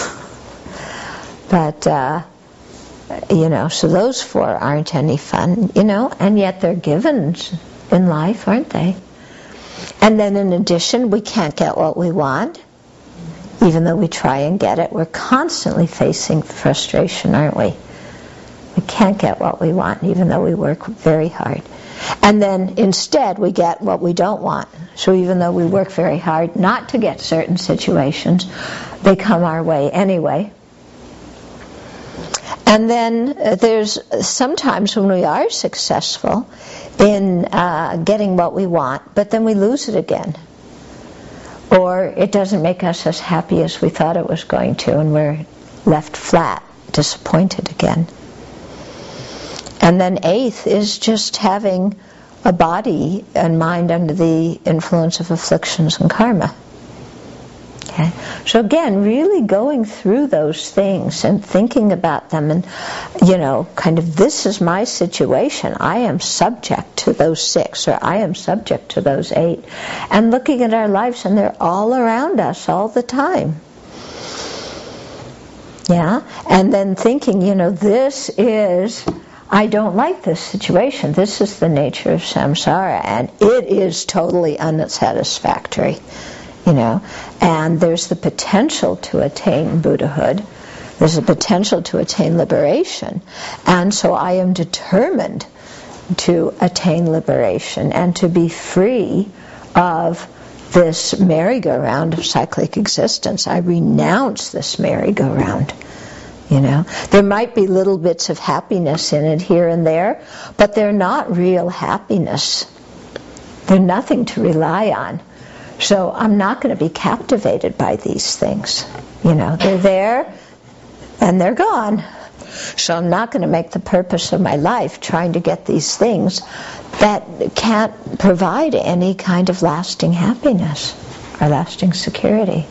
But, uh, you know, so those four aren't any fun, you know, and yet they're givens in life, aren't they? And then in addition, we can't get what we want, even though we try and get it. We're constantly facing frustration, aren't we? We can't get what we want, even though we work very hard. And then instead, we get what we don't want. So even though we work very hard not to get certain situations, they come our way anyway. And then uh, there's sometimes when we are successful in uh, getting what we want, but then we lose it again. Or it doesn't make us as happy as we thought it was going to, and we're left flat, disappointed again. And then eighth is just having a body and mind under the influence of afflictions and karma. Okay? So again, really going through those things and thinking about them and, you know, kind of, this is my situation. I am subject to those six, or I am subject to those eight. And looking at our lives, and they're all around us all the time. Yeah? And then thinking, you know, this is, I don't like this situation. This is the nature of samsara, and it is totally unsatisfactory. You know, and there's the potential to attain Buddhahood. There's a potential to attain liberation. And so I am determined to attain liberation and to be free of this merry-go-round of cyclic existence. I renounce this merry-go-round. You know, there might be little bits of happiness in it here and there, but they're not real happiness. They're nothing to rely on. So I'm not going to be captivated by these things. You know, they're there and they're gone. So I'm not going to make the purpose of my life trying to get these things that can't provide any kind of lasting happiness or lasting security.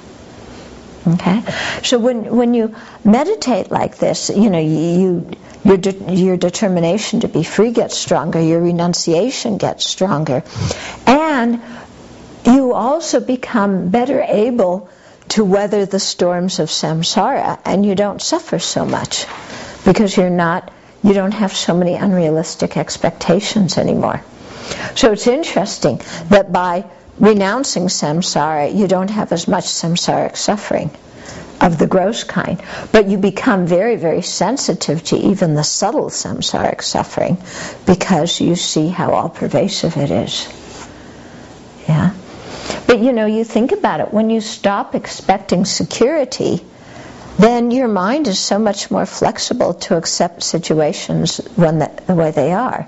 Okay? So when when you meditate like this, you know, you your de- your determination to be free gets stronger, your renunciation gets stronger, and you also become better able to weather the storms of samsara, and you don't suffer so much because you're not, you don't have so many unrealistic expectations anymore. So it's interesting that by renouncing samsara, you don't have as much samsaric suffering of the gross kind, but you become very, very sensitive to even the subtle samsaric suffering because you see how all-pervasive it is. Yeah? But you know, you think about it, when you stop expecting security, then your mind is so much more flexible to accept situations when the, the way they are.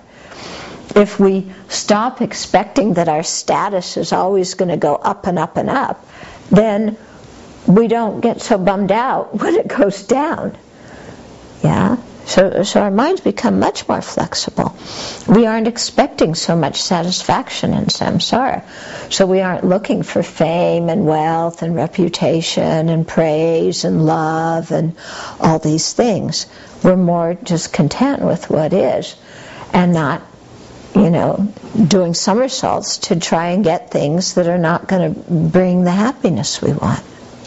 If we stop expecting that our status is always going to go up and up and up, then we don't get so bummed out when it goes down. Yeah? So, so our minds become much more flexible. We aren't expecting so much satisfaction in samsara. So we aren't looking for fame and wealth and reputation and praise and love and all these things. We're more just content with what is and not, you know, doing somersaults to try and get things that are not going to bring the happiness we want.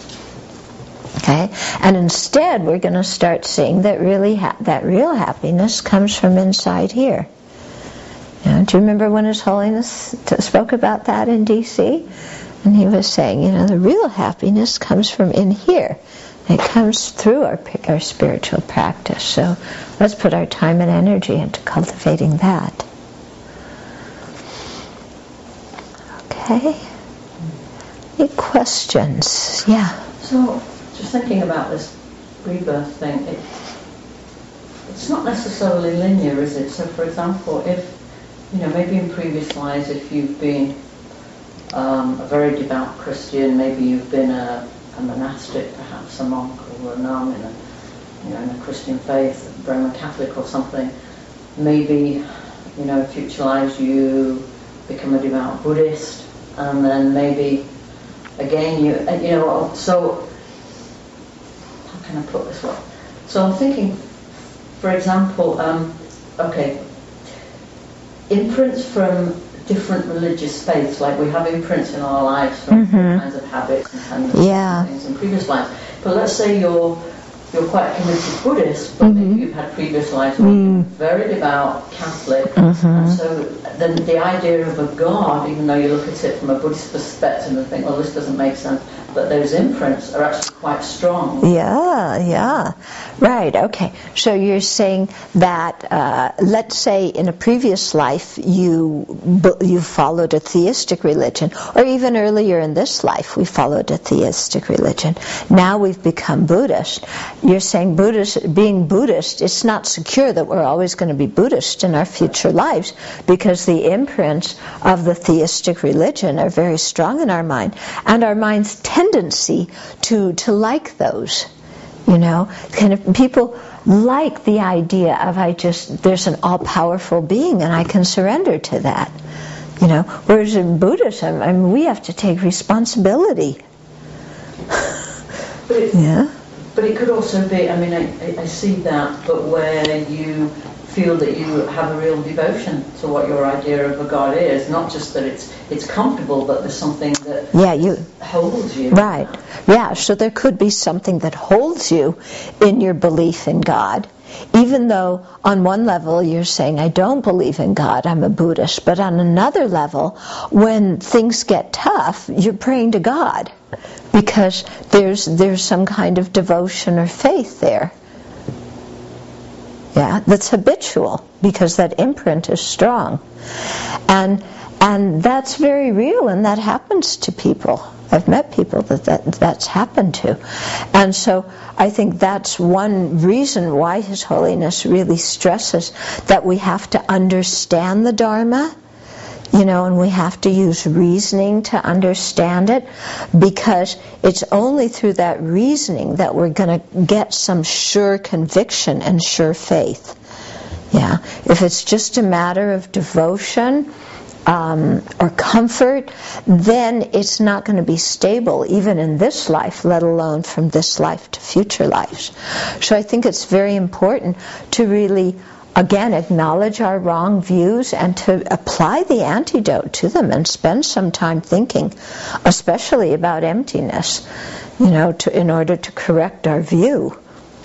Okay? And instead we're going to start seeing that really ha- that real happiness comes from inside here. You know, do you remember when His Holiness t- spoke about that in D C? And he was saying, you know, the real happiness comes from in here. It comes through our, our spiritual practice. So let's put our time and energy into cultivating that. Okay? Any questions? Yeah. So, just thinking about this rebirth thing, it, it's not necessarily linear, is it? So, for example, if, you know, maybe in previous lives, if you've been um, a very devout Christian, maybe you've been a, a monastic, perhaps a monk or a nun in a, you know, in a Christian faith, Roman Catholic or something, maybe, you know, in future lives you become a devout Buddhist, and then maybe again you, you know, so can I put this one? So I'm thinking, for example, um, okay, imprints from different religious faiths, like we have imprints in our lives from mm-hmm. different kinds of habits and tendencies yeah. and things in previous lives. But let's say you're you're quite a committed Buddhist, but mm-hmm. maybe you've had previous lives where mm. you're very devout Catholic, mm-hmm. and so then the idea of a God, even though you look at it from a Buddhist perspective and think, well, this doesn't make sense, but those imprints are actually quite strong. Yeah, yeah. Right, okay. So you're saying that, uh, let's say in a previous life you you followed a theistic religion, or even earlier in this life we followed a theistic religion. Now we've become Buddhist. You're saying Buddhist, being Buddhist, it's not secure that we're always going to be Buddhist in our future lives, because the imprints of the theistic religion are very strong in our mind, and our mind's tendency to to like those You know, kind of people like the idea of I just there's an all-powerful being and I can surrender to that. You know, whereas in Buddhism, I mean, we have to take responsibility. But it, yeah. But it could also be, I mean, I, I see that, but where you feel that you have a real devotion to what your idea of a God is, not just that it's it's comfortable, but there's something that yeah, you, holds you. Right. Yeah, so there could be something that holds you in your belief in God, even though on one level you're saying, I don't believe in God, I'm a Buddhist, but on another level, when things get tough, you're praying to God, because there's there's some kind of devotion or faith there. Yeah, that's habitual, because that imprint is strong. And and that's very real, and that happens to people. I've met people that, that that's happened to. And so I think that's one reason why His Holiness really stresses that we have to understand the Dharma, you know, and we have to use reasoning to understand it, because it's only through that reasoning that we're going to get some sure conviction and sure faith. Yeah, if it's just a matter of devotion um, or comfort, then it's not going to be stable even in this life, let alone from this life to future lives. So I think it's very important to really, again, acknowledge our wrong views and to apply the antidote to them and spend some time thinking, especially about emptiness, you know, to, in order to correct our view.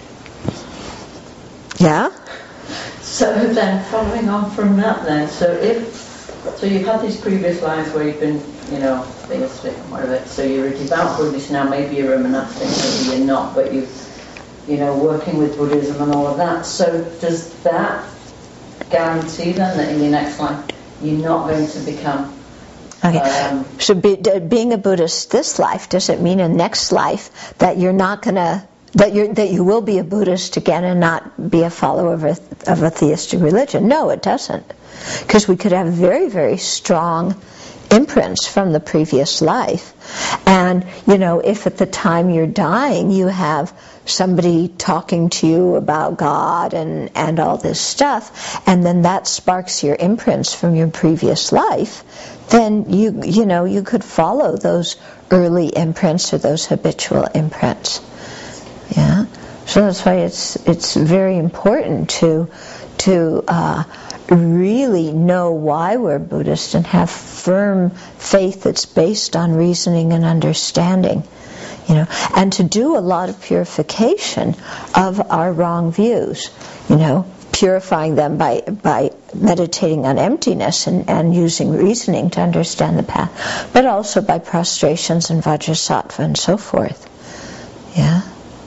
Yeah? So then, following on from that then, so if, so you've had these previous lives where you've been, you know, theistic and whatever, so you're a devout Buddhist now, maybe you're a monastic, maybe you're not, but you've, you know, working with Buddhism and all of that. So does that guarantee then that in your next life you're not going to become? Okay. Um, so be, d- being a Buddhist this life, does it mean in next life that you're not going to that you that you will be a Buddhist again and not be a follower of a, of a theistic religion? No, it doesn't, because we could have very very strong imprints from the previous life. And, you know, if at the time you're dying you have somebody talking to you about God and, and all this stuff, and then that sparks your imprints from your previous life, then you you know, you could follow those early imprints or those habitual imprints. Yeah. So that's why it's it's very important to to uh, really know why we're Buddhist and have firm faith that's based on reasoning and understanding, you know, and to do a lot of purification of our wrong views, you know, purifying them by by meditating on emptiness and, and using reasoning to understand the path, but also by prostrations and vajrasattva and so forth. Yeah.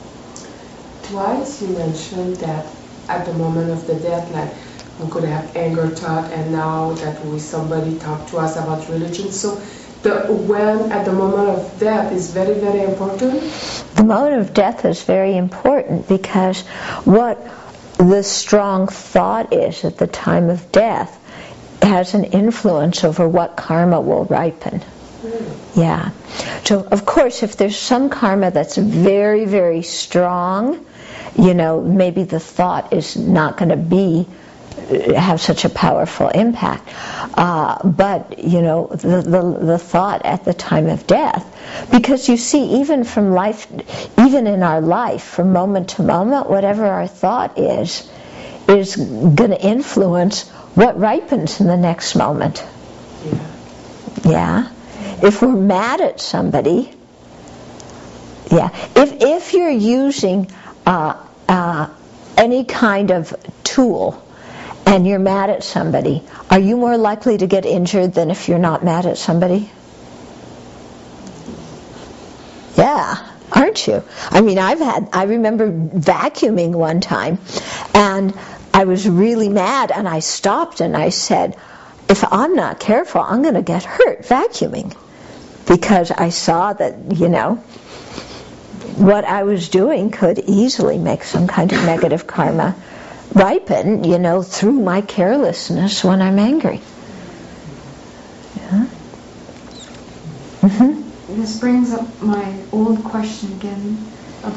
Twice you mentioned that at the moment of the death, like we could have anger thought, and now that we somebody talk to us about religion. So the when at the moment of death is very, very important. The moment of death is very important, because what the strong thought is at the time of death has an influence over what karma will ripen. Yeah. So, of course, if there's some karma that's very, very strong, you know, maybe the thought is not going to be have such a powerful impact. Uh, but, you know, the, the the thought at the time of death, because you see, even from life, even in our life, from moment to moment, whatever our thought is, is going to influence what ripens in the next moment. Yeah. Yeah. If we're mad at somebody, yeah. If if you're using uh, uh, any kind of tool and you're mad at somebody, are you more likely to get injured than if you're not mad at somebody? Yeah, aren't you? I mean, I've had, I remember vacuuming one time, and I was really mad, and I stopped and I said, if I'm not careful, I'm going to get hurt vacuuming. Because I saw that, you know, what I was doing could easily make some kind of negative karma ripen, you know, through my carelessness when I'm angry. Yeah. Mm-hmm. This brings up my old question again about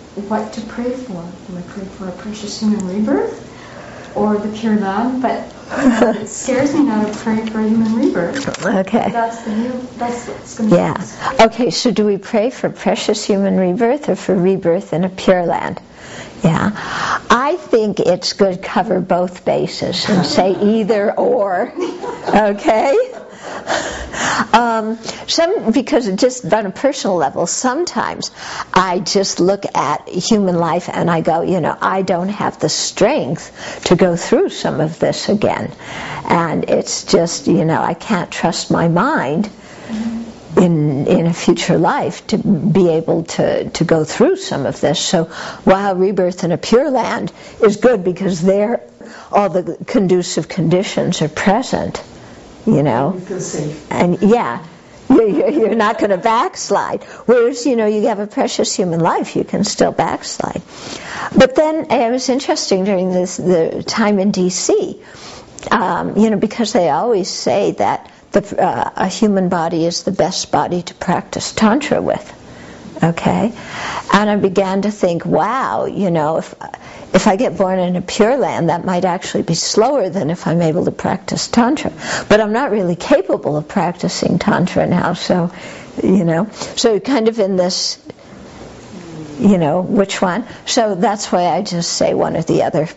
what to pray for. Do I pray for a precious human rebirth or the Pure Land? But it scares me now to pray for a human rebirth. Okay. That's the new, that's what's going to Yeah. Okay, so do we pray for precious human rebirth or for rebirth in a Pure Land? Yeah. I think it's good to cover both bases and say either or. Okay? Um, some because it just on a personal level, sometimes I just look at human life and I go, you know, I don't have the strength to go through some of this again, and it's just, you know, I can't trust my mind in in a future life to be able to to go through some of this. So while rebirth in a Pure Land is good because there all the conducive conditions are present, you know, You feel safe. and yeah, you're, you're not going to backslide. Whereas, you know, you have a precious human life, you can still backslide. But then it was interesting during this the time in D C, um, you know, because they always say that the, uh, a human body is the best body to practice Tantra with. Okay? And I began to think, wow, you know, if if I get born in a Pure Land, that might actually be slower than if I'm able to practice Tantra. But I'm not really capable of practicing Tantra now, so, you know. So kind of in this, you know, which one? So that's why I just say one or the other.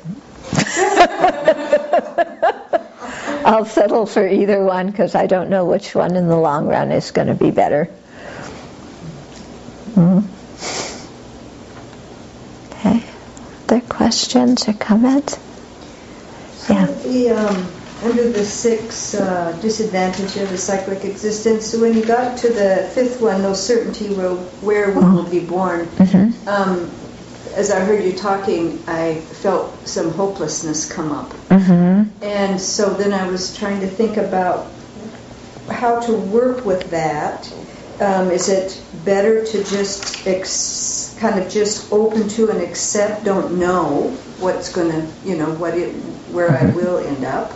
I'll settle for either one because I don't know which one in the long run is going to be better. Mm. Okay. Other questions or comments? Yeah. The, um, under the six uh, disadvantages of a cyclic existence, so when you got to the fifth one, no certainty will, where we will be born, Mm-hmm. um, as I heard you talking, I felt some hopelessness come up. Mm-hmm. And so then I was trying to think about how to work with that. Um, is it better to just ex- kind of just open to and accept, don't know what's going to, you know, what it, where I will end up,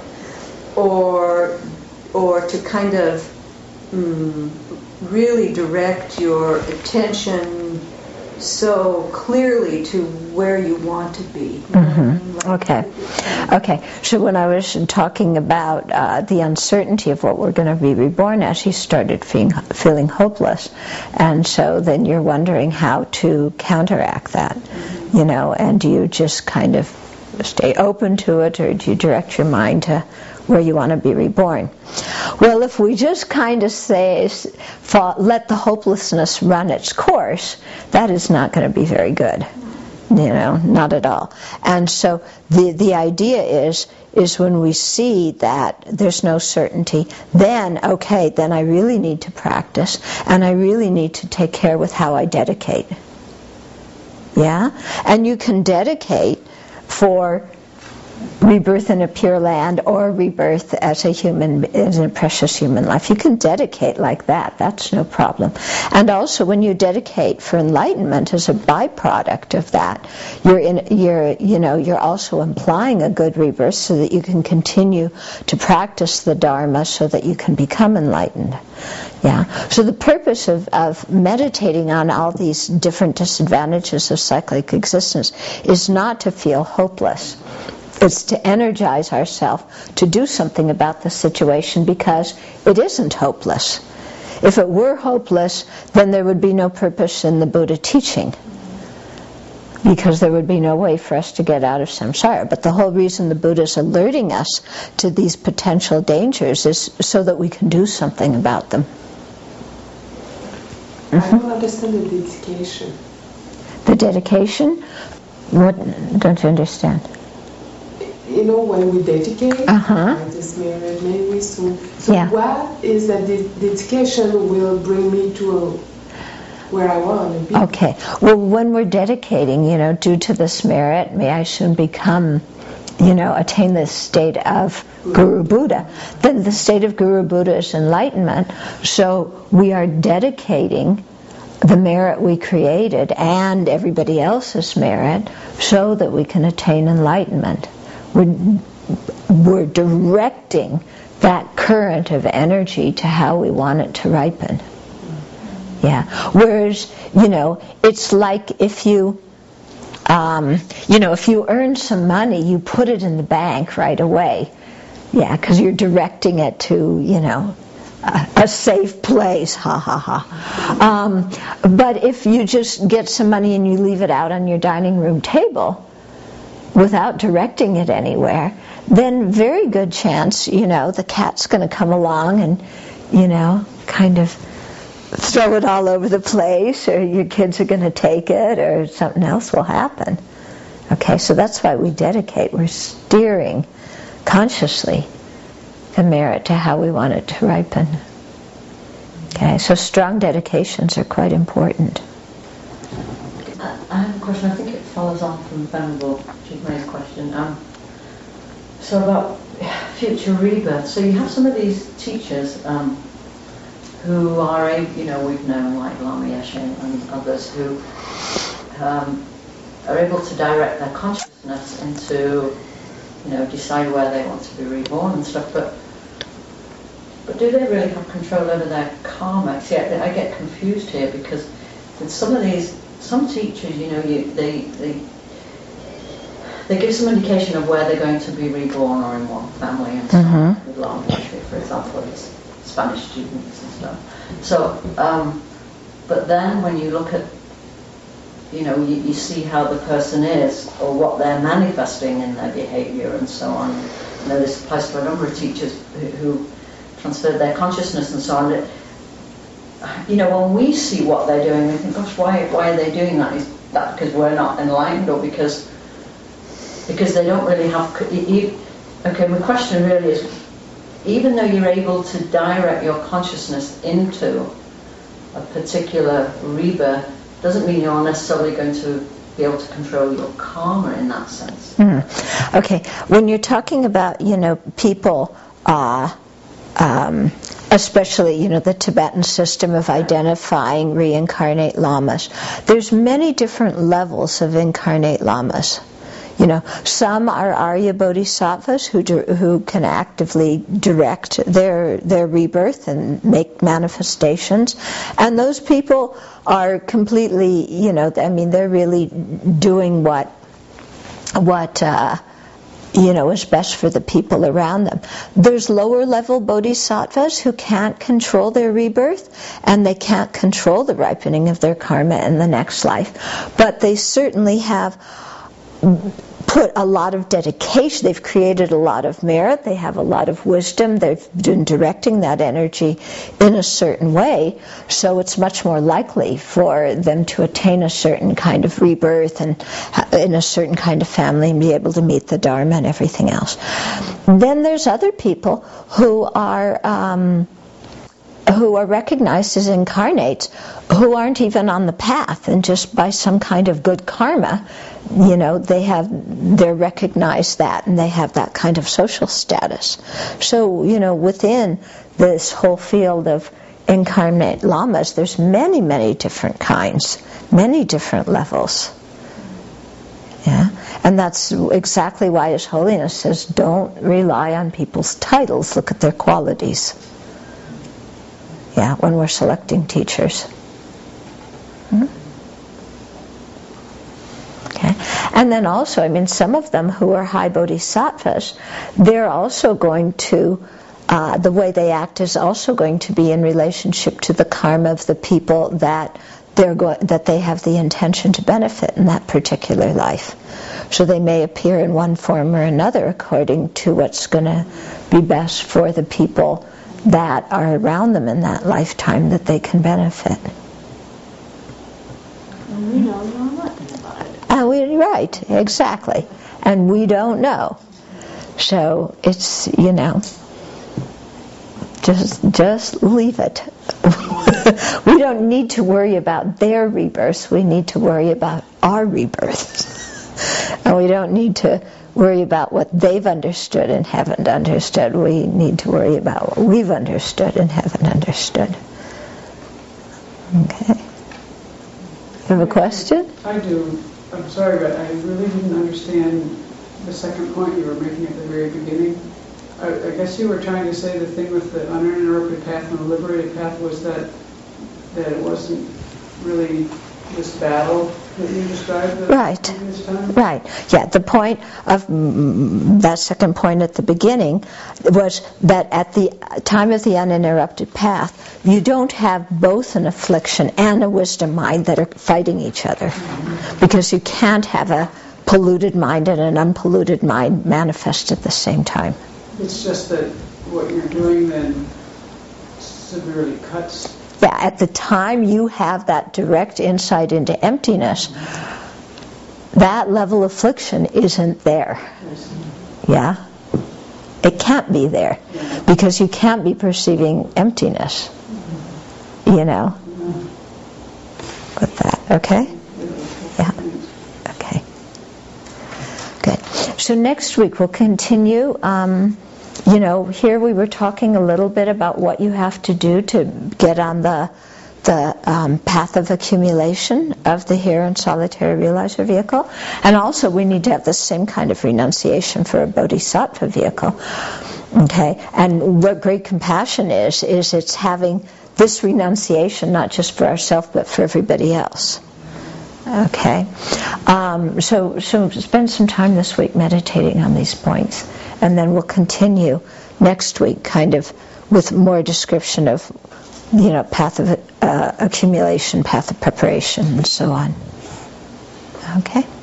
or or to kind of mm, really direct your attention so clearly to where you want to be. Mm-hmm. Okay. Okay. So when I was talking about uh, the uncertainty of what we're going to be reborn as, you started feeling, feeling hopeless. And so then you're wondering how to counteract that, you know, and do you just kind of stay open to it, or do you direct your mind to where you want to be reborn? Well, if we just kind of say, let the hopelessness run its course, that is not going to be very good. You know, not at all. And so the the idea is is when we see that there's no certainty, then, okay, then I really need to practice, and I really need to take care with how I dedicate. Yeah? And you can dedicate for rebirth in a Pure Land or rebirth as a human, as a precious human life. You can dedicate like that. That's no problem. And also, when you dedicate for enlightenment as a byproduct of that, you're in, you're, you know, you're also implying a good rebirth so that you can continue to practice the Dharma so that you can become enlightened. Yeah. So the purpose of, of meditating on all these different disadvantages of cyclic existence is not to feel hopeless. It's to energize ourselves to do something about the situation, because it isn't hopeless. If it were hopeless, then there would be no purpose in the Buddha teaching, because there would be no way for us to get out of samsara. But the whole reason the Buddha is alerting us to these potential dangers is so that we can do something about them. I don't understand the dedication. The dedication? What don't you understand? You know, when we dedicate, Uh-huh. like this marriage, maybe soon. So Yeah. what is that the dedication will bring me to a, where I want to be? Okay. Well, when we're dedicating, you know, due to this merit, may I soon become, you know, attain this state of Guru Buddha. Then the state of Guru Buddha is enlightenment. So we are dedicating the merit we created and everybody else's merit so that we can attain enlightenment. We're, we're directing that current of energy to how we want it to ripen. Yeah. Whereas, you know, it's like if you um, you know, if you earn some money, you put it in the bank right away. Yeah, because you're directing it to, you know, a, a safe place, ha ha ha. Um, but if you just get some money and you leave it out on your dining room table without directing it anywhere, then very good chance, you know, the cat's going to come along and, you know, kind of throw it all over the place, or your kids are going to take it, or something else will happen. Okay, so that's why we dedicate. We're steering consciously the merit to how we want it to ripen. Okay, so strong dedications are quite important. I have a question. I think it follows on from Venerable Jigme's question. Um, so about future rebirth. So you have some of these teachers um, who are, a, you know, we've known like Lama Yeshe and others who um, are able to direct their consciousness into, you know, decide where they want to be reborn and stuff. But but do they really have control over their karma? See, I, I get confused here because with some of these, some teachers, you know, you, they they they give some indication of where they're going to be reborn or in what family and so on. Mm-hmm. With Lama Yeshe, for example, his Spanish students and stuff. So, um, but then when you look at, you know, you, you see how the person is or what they're manifesting in their behavior and so on. You know, this applies to a number of teachers who, who transferred their consciousness and so on. It, you know, when we see what they're doing, we think, gosh, why why are they doing that? Is that because we're not enlightened, or because because they don't really have... You, okay, my question really is, even though you're able to direct your consciousness into a particular rebirth, doesn't mean you're necessarily going to be able to control your karma in that sense. Mm. Okay, when you're talking about, you know, people, uh, um, especially, you know, the Tibetan system of identifying reincarnate lamas, there's many different levels of incarnate lamas. You know, some are Arya Bodhisattvas who do, who can actively direct their their rebirth and make manifestations, and those people are completely, you know, I mean, they're really doing what what uh, you know is best for the people around them. There's lower level Bodhisattvas who can't control their rebirth, and they can't control the ripening of their karma in the next life, but they certainly have put a lot of dedication, they've created a lot of merit, they have a lot of wisdom, they've been directing that energy in a certain way, so it's much more likely for them to attain a certain kind of rebirth and in a certain kind of family and be able to meet the Dharma and everything else. Then there's other people who are um, who are recognized as incarnates, who aren't even on the path, and just by some kind of good karma, you know, they have, they're recognized that, and they have that kind of social status. So, you know, within this whole field of incarnate lamas, there's many, many different kinds, many different levels. Yeah, and that's exactly why His Holiness says, don't rely on people's titles, look at their qualities. Yeah, when we're selecting teachers. Hmm? Okay. And then also, I mean, some of them who are high bodhisattvas, they're also going to, uh, the way they act is also going to be in relationship to the karma of the people that they're go- that they have the intention to benefit in that particular life. So they may appear in one form or another according to what's going to be best for the people that are around them in that lifetime that they can benefit. And we know nothing about it. And we, right, exactly. And we don't know. So it's, you know, just just leave it. We don't need to worry about their rebirths. We need to worry about our rebirths. And we don't need to worry about what they've understood and haven't understood. We need to worry about what we've understood and haven't understood. Okay. You have a question? I do. I'm sorry, but I really didn't understand the second point you were making at the very beginning. I, I guess you were trying to say the thing with the uninterrupted path and the liberated path was that that it wasn't really this battle that you described the Right. previous time? Right. Yeah, the point of mm, that second point at the beginning was that at the time of the uninterrupted path, you don't have both an affliction and a wisdom mind that are fighting each other. Because you can't have a polluted mind and an unpolluted mind manifest at the same time. It's just that what you're doing then severely cuts. Yeah, at the time you have that direct insight into emptiness, that level of affliction isn't there. Yeah? It can't be there because you can't be perceiving emptiness. You know? With that, okay? Yeah. Okay. Good. So next week we'll continue. Um, You know, here we were talking a little bit about what you have to do to get on the the um, path of accumulation of the here and solitary realizer vehicle. And also we need to have the same kind of renunciation for a bodhisattva vehicle. Okay? And what great compassion is, is it's having this renunciation not just for ourselves but for everybody else. Okay? Um, so, so spend some time this week meditating on these points. And then we'll continue next week kind of with more description of, you know, path of uh, accumulation, path of preparation, and so on. Okay?